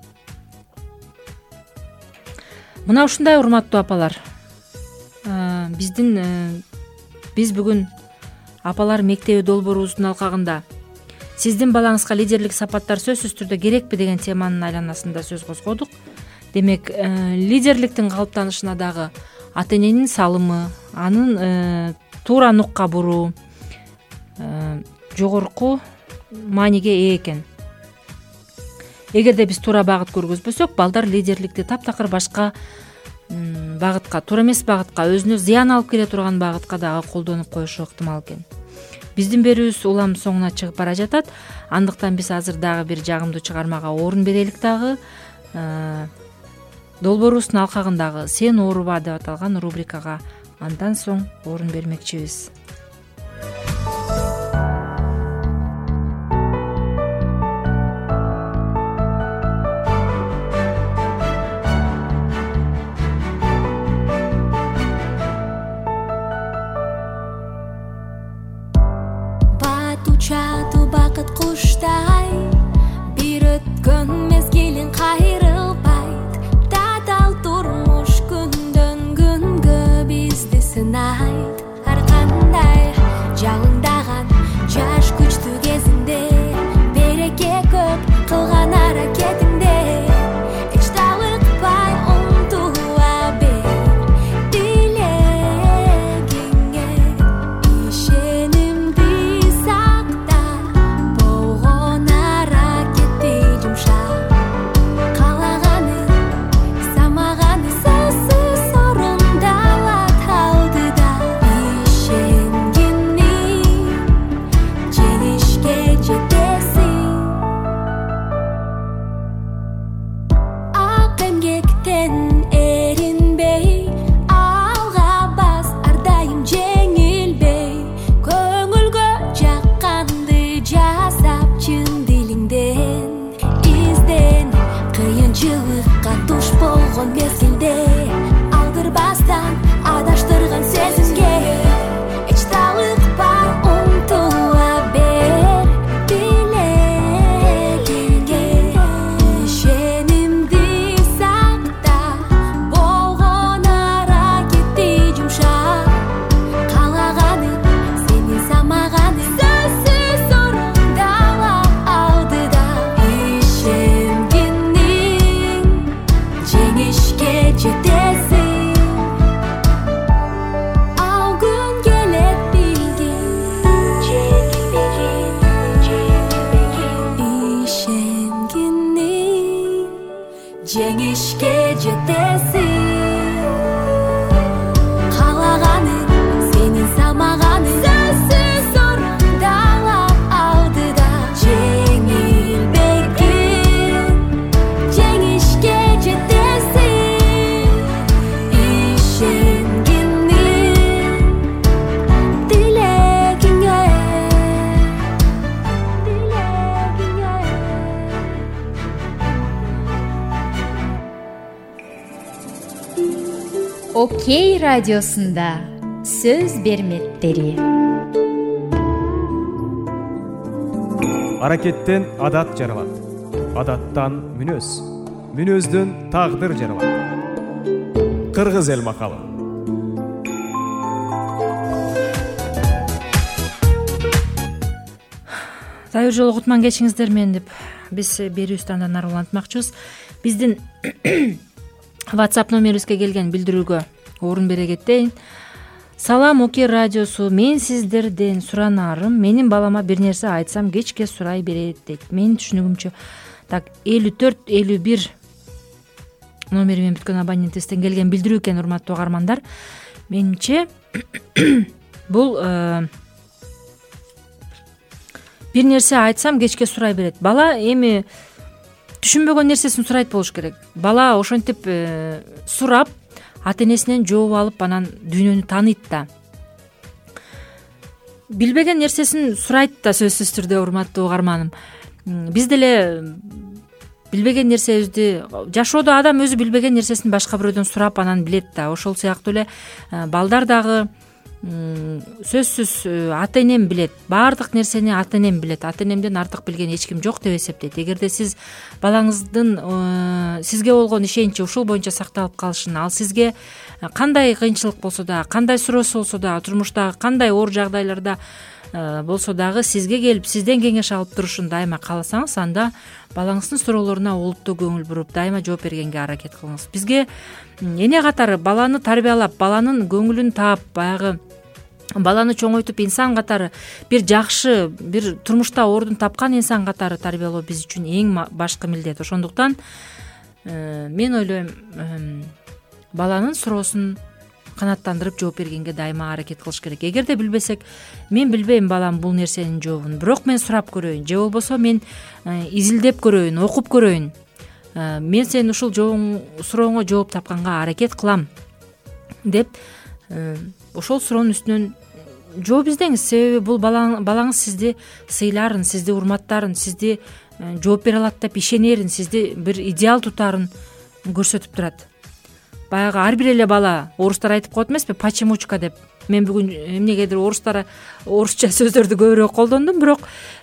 Мына ушундай урматтуу апалар. Биз бүгүн апалар мектеби долбоорубуздун алкагында сиздин балаңызга лидерлик сапаттар сөзсүз түрдө керекпи деген теманын айланасында сөз козгодук. Демек, лидерликтин калыптанышына дагы ата эненин салымы, анын туура нукка буруу жогорку мааниге ээ экен. Эгерде биз туура багыт көргөзбөсөк, балдар лидерликти таптакыр башка багытка, туура эмес багытка, өзүнө зыян алып келе турган багытка дагы колдонуп коюшу ыктымал экен. Биздин берүүбүз улам соңуна чыгып бара жатат. Андыктан биз азыр дагы бир жагымдуу чыгармага орун берелик дагы. Долбоорубуздун алкагындагы «Сен ооруба» деп аталган рубрикага андан соң орун бермекчибиз. Батучату бакыт куштай, бир өткөн мезгилин кайрылбайт. Татал турмуш күндөн күнгө бизди сынайт. Ар кандай жалындаган жаш күчтүү кезинде, береке көп кылган аракетиңде, эч талыкпай умтула бер тилегиңе. Ишенимди сакта, болгон аракетти жумшап, каалаганы самаганы сөзсүз орундалат алдыда. Ишенгенин жеңишке жетесиң. Ак эмгектен эринбей, алга бас, ар дайым жеңилбей, көңүлгө жакканды жасап чын дилиңден изден. Кыйынчылыкка туш болгон мезгилде, алдырбастан адаштырган сезимге, эч талыкпай умтула бер тилегиңе. Ишенимди сакта, болгон аракетти жумшап, каалаганы сени самаганы сөзсүз орундала алдыда. Ишенгенин жеңишке жетесиң. Ал күн келет билгин, ишенгенин жеңишке жетесиң. Каалаганы сенин самаганы сөзсүз орундала алдыда. Жеңилбегин жеңишке жетесиң. Ишенгенин тилегиңе. Окей радиосунда сөз берметтери. Аракеттен адат жаралат, адаттан мүнөз, мүнөздөн тагдыр жаралат. Кыргыз эл макалы. Дайыр жолу кутман кечиңиздер мен деп биз берүүбүздү андан ары улантмакчыбыз. Биздин WhatsApp номерибизге келген билдирүүгө орун бере кетейин. Салам Оке радиосу, мен сиздерден суранарым, менин балама бир нерсе айтсам кечке сурай берет дейт. Менин түшүнүгүмчө так 54-51 номери менен бүткөн абонентибизден келген билдирүү экен, урматтуу угармандар. Менимче бул бир нерсе айтсам кечке сурай берет. Бала эми түшүнбөгөн нерсесин сурайт болуш керек. Бала ошентип сурап, ата энесинен жооп алып анан дүйнөнү тааныйт да. Билбеген нерсесин сурайт да сөзсүз түрдө, урматтуу угарманым. Биз деле билбеген нерсебизди, жашоодо адам өзү билбеген нерсесин башка бирөөдөн сурап анан билет да. Ошол сыяктуу эле балдар дагы сөзсүз ата энем билет, баардык нерсени ата энем билет, ата энемден артык билген эч ким жок деп эсептейт. Эгерде сиз балаңыздын сизге болгон ишеничи ушул боюнча сакталып калышын, ал сизге кандай кыйынчылык болсо да, кандай суроосу болсо да, турмуштагы кандай оор жагдайларда болсо дагы сизге келип сизден кеңеш алып турушун дайыма кааласаңыз, анда балаңыздын суроолоруна олуттуу көңүл буруп, дайыма жооп бергенге аракет кылыңыз. Бизге эне катары баланы тарбиялап, баланын көңүлүн таап, баягы баланы чоңойтуп, инсан катары бир жакшы, бир турмушта ордун тапкан инсан катары тарбиялоо биз үчүн эң башкы милдет. Ошондуктан мен ойлойм, баланын суроосун канааттандырып жооп бергенге дайыма аракет кылыш керек. Эгерде билбесек, мен билбейм балам бул нерсенин жообун, бирок мен сурап көрөйүн, же болбосо мен изилдеп көрөйүн, окуп көрөйүн. Мен сенин ушул сурооңо жооп тапканга аракет кылам деп ошол суроонун үстүнөн жооп издеңиз. Себеби бул балаңыз сизди сыйларын, сизди урматтарын, сизди жооп бере алат деп ишенерин, сизди бир идеал тутаарын көрсөтүп турат. Баягы ар бир эле бала, орустар айтып коет эмеспи, почемучка деп. Мен бүгүн эмнегедир орусча сөздөрдү көбүрөөк колдондум, бирок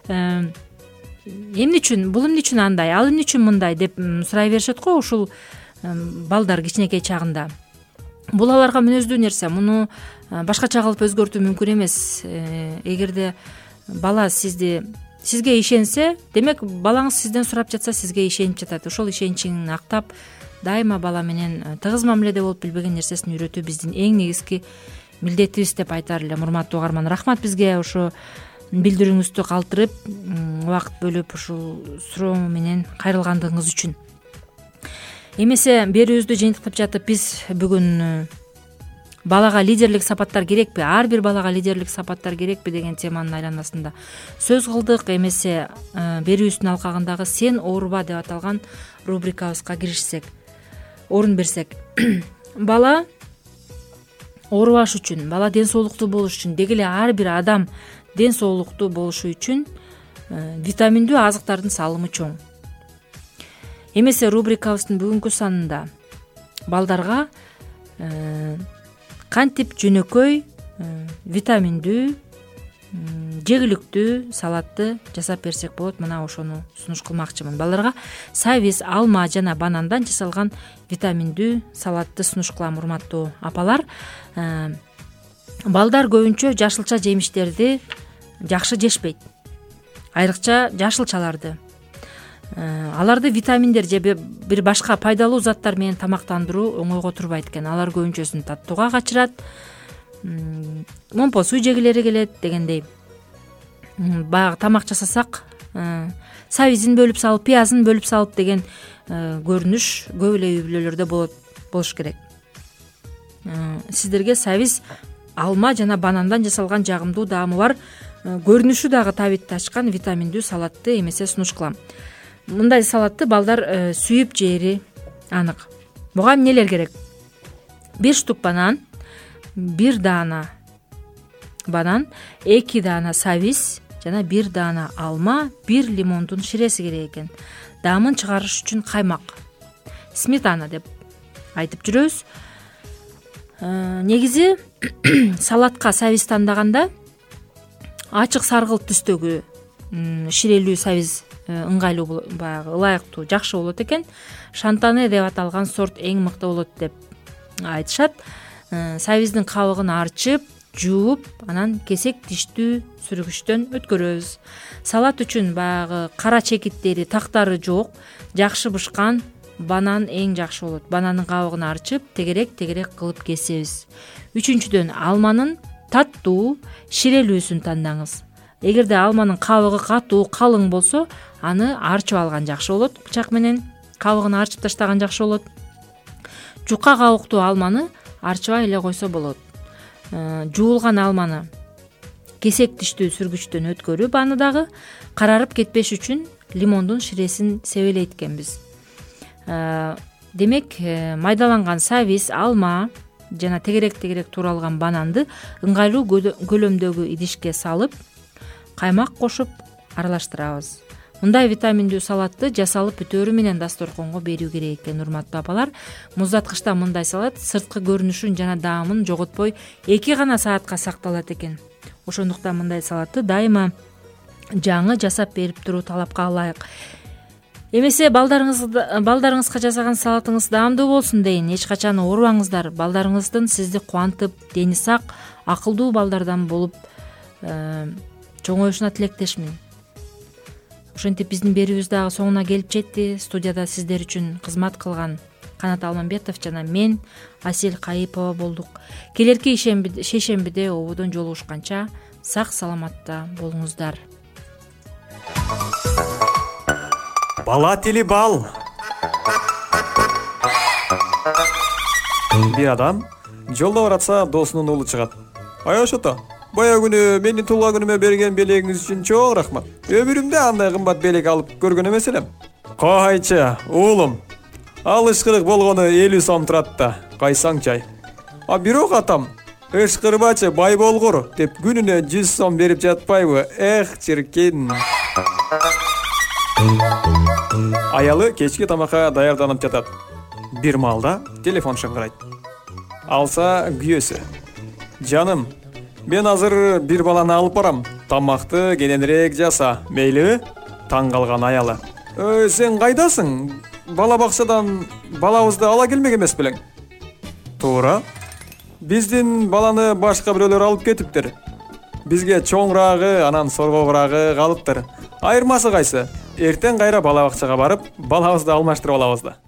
эмне үчүн, бул эмне үчүн андай, ал эмне үчүн мындай деп сурай беришет го ушул балдар кичинекей чагында. Бул аларга мүнөздүү нерсе, муну башкача кылып өзгөртүү мүмкүн эмес. Эгерде бала сизге ишенсе, демек балаңыз сизден сурап жатса, сизге ишенип жатат. Ошол ишеничиңин актап, дайыма бала менен тыгыз мамиледе болуп, билбеген нерсесин үйрөтүү биздин эң негизги милдетибиз деп айтар элем. Урматтуу угарман, рахмат бизге ошо билдирүүңүздү калтырып, убакыт бөлүп ушул суроо менен кайрылгандыгыңыз үчүн. Эмесе берүүбүздү жыйынтыктап жатып, биз бүгүн балага лидерлик сапаттар керекпи, ар бир балага лидерлик сапаттар керекпи деген теманын айланасында сөз кылдык. Эмесе берүүбүздүн алкагындагы сен ооруба деп аталган рубрикабызга киришсек, орун берсек. Бала оорубаш үчүн, бала ден соолуктуу болуш үчүн, деги эле ар бир адам ден соолуктуу болушу үчүн витаминдүү азыктардын салымы чоң. Эмесе рубрикабыздын бүгүнкү санында балдарга кантип жөнөкөй, витаминдүү, жегиликтүү салатты жасап берсек болот, мына ошону сунуш кылмакчымын. Балдарга сабиз, алма жана банандан жасалган витаминдүү салатты сунуш кылам, урматтуу апалар. Балдар көбүнчө жашылча жемиштерди жакшы жешпейт, айрыкча жашылчаларды. Аларды витаминдер же бир башка пайдалуу заттар менен тамактандыруу оңойго турбайт экен. Алар көбүнчөсүн таттууга качырат, момпосуу жегилери келет дегендей. Баягы тамак жасасак, сабизин бөлүп салып, пиязын бөлүп салып деген көрүнүш көп эле үй бүлөлөрдө болуш керек. Сиздерге сабиз, алма жана банандан жасалган жагымдуу даамы бар, көрүнүшү дагы табитти ачкан витаминдүү салатты эмесе сунуш кылам. Мындай салатты балдар сүйүп жери анык. Буга эмнелер керек? 1 штук банан, 1 даана банан, 2 даана сабиз жана 1 даана алма, 1 лимондун ширеси керек экен. Даамын чыгарыш үчүн каймак, сметана деп айтып жүрөбүз. Негизи салатка сабиз тандаганда ачык саргылт түстөгү ширелүү сабиз ыңгайлуу баягы ылайыктуу жакшы болот экен. Шантаны деп аталган сорт эң мыкты болот деп айтышат. Сабиздин кабыгын арчып, жууп, анан кесек тиштүү сүргүчтөн өткөрөбүз. Салат үчүн баягы кара чекиттери, тактары жок, жакшы бышкан банан эң жакшы болот. Банандын кабыгын арчып, тегерек кылып кесебиз. Үчүнчүдөн, алманын таттуу, ширелүүсүн тандаңыз. Эгерде алманын кабыгы катуу, калың болсо, аны арчып алган жакшы болот. Бычак менен кабыгын арчып таштаган жакшы болот. Жука кабыктуу алманы арчыбай эле койсо болот. Жуулган алманы кесек тиштүү сүргүчтөн өткөрүп, аны дагы карарып кетпеш үчүн лимондун ширесин себелейт экенбиз. Демек, майдаланган сабиз, алма жана тегерек тууралган бананды ыңгайлуу көлөмдөгү идишке салып, каймак кошуп аралаштырабыз. Мындай витаминдүү салатты жасалып бүтөөрү менен дасторконго берүү керек экен, урматтуу апалар. Муздаткычта мындай салат сырткы көрүнүшүн жана даамын жоготпой 2 гана саатка сакталат экен. Ошондуктан мындай салатты дайыма жаңы жасап берип туруу талапка ылайык. Эмесе балдарыңызга жасаган салатыңыз даамдуу болсун дейин. Эч качан оорубаңыздар. Балдарыңыздын сизди кубантып, дени сак, акылдуу балдардан болуп чоңоюшуна тилектешмин. Ошентип биздин берүүбүз дагы соңуна келип жетти. Студияда сиздер үчүн кызмат кылган Канат Алманбетов жана мен Асель Кайыпова болдук. Келерки шейшембиде ободон жолугушканча сак саламатта болуңуздар. Бала тили бал. Бир адам жолдо баратса, досунун уулу чыгат. Ай ошото, бая күнү менин туулган күнүмө берген белегиңиз үчүн чоң рахмат. Өмүрүмдө андай кымбат белек алып көргөн эмес элем. Койчу, уулум. Ал ышкырык болгону 50 сом турат да, кайсаң чай. Бирок атам, ышкырбачы, бай болгор деп күнүнө 100 сом берип жатпайбы? Эх, чиркин. Аялы кечки тамакка даярданып жатат. Бир маалда телефон шыңгырайт. Алса күйөөсү. Жаным, мен азыр бир баланы алып барам. Тамакты кененирээк жаса, мейлиби? Таң калган аялы. Сен кайдасың? Бала бакчадан балабызды ала келмек эмес белең? Туура. Биздин баланы башка бирөөлөр алып кетиптир. Бизге чоңрагы, анан соргогурагы калыптыр. Айырмасы кайсы? Эртең кайра бала бакчага барып, балабызды алмаштырып алабыз да.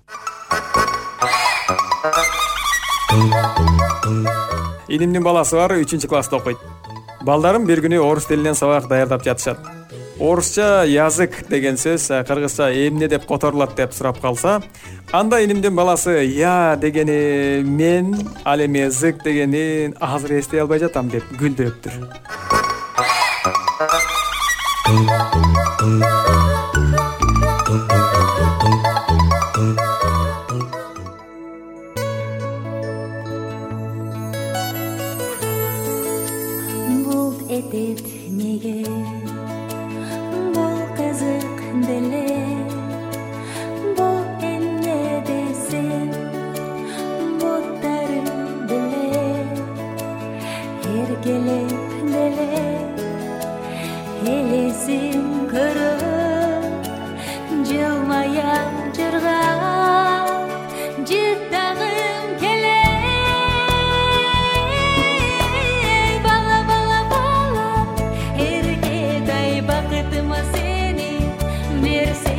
Инимдин баласы бар, 3-класста окуйт. Балдарым бир күнү орус тилинен сабак даярдап жатышат. Орусча язык деген сөз кыргызча эмне деп которулат деп сурап калса, анда инимдин баласы я дегени мен, ал эми зык дегенин азыр эстей албай жатам деп күлдүрөптүр. Булт этет неге, бул кызык деле, бул эмне десем, буттарым деле, эркелеп деле, элесин көрөп, жылмая жыргап, жыртагым келе. Бала, бала, бала, эркек ай бакытыма сени берсе.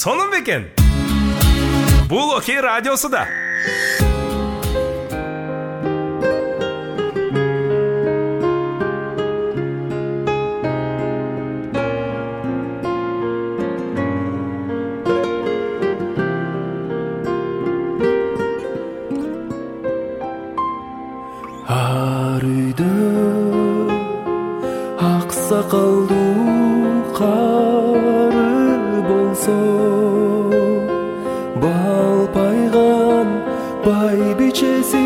сонун бекен. Бул Окей радиосу да. Ар үйдө аксакалдуу кары болсо, балпайган байбичеси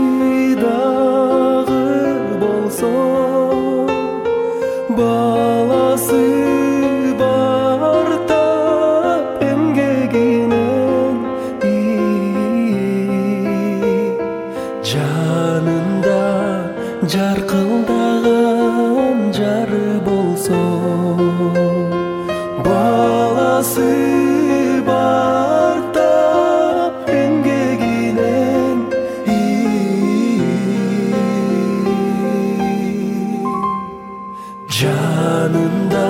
дагы болсо, баласы барта эмгегинен жанында жаркылдаган жары болсо, баласы бартап эмгегинен жанында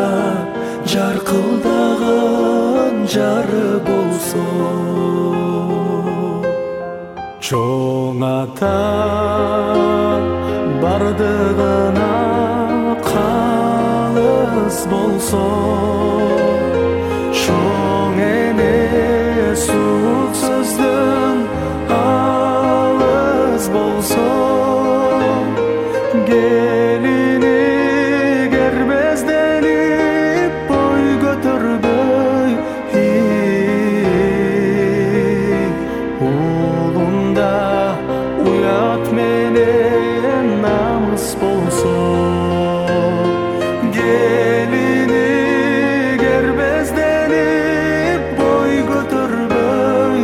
жаркылдаган жары болсо, чоң ата бардыгына калыс болсо, чоң эне сук сөздөн алыс болсо, келини кербезденип бой көтөрбөй уулунда уят менен намыс болсо, келини кербезденип бой көтөрбөй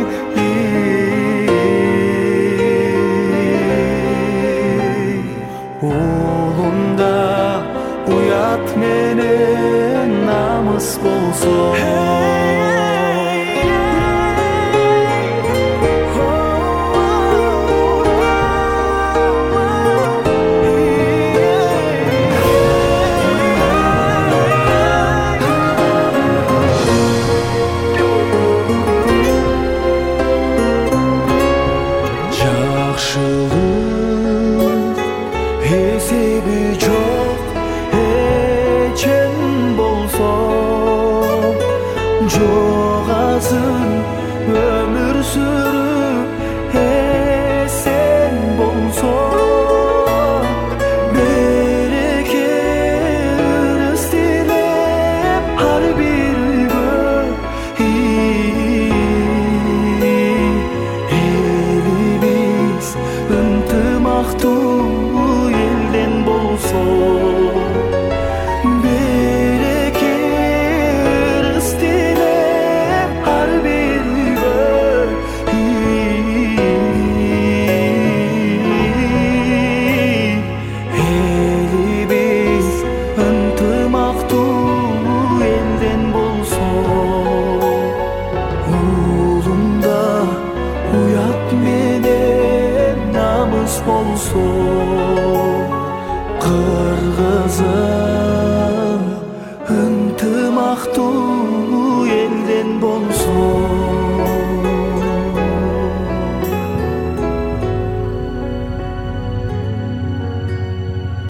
уулунда уят менен намыс болсо. Жакшылык эсеби жок эчен болсо, жогасың өмүр сүрүп эсен болсо, береке ырыс тилеп ар бир үйгө элибиз ынтымактуу элден болсо, береке ырыс тилеп ар бир үйгө элибиз ынтымактуу элден болсо, уулунда уят менен намыс болсо, кыргызым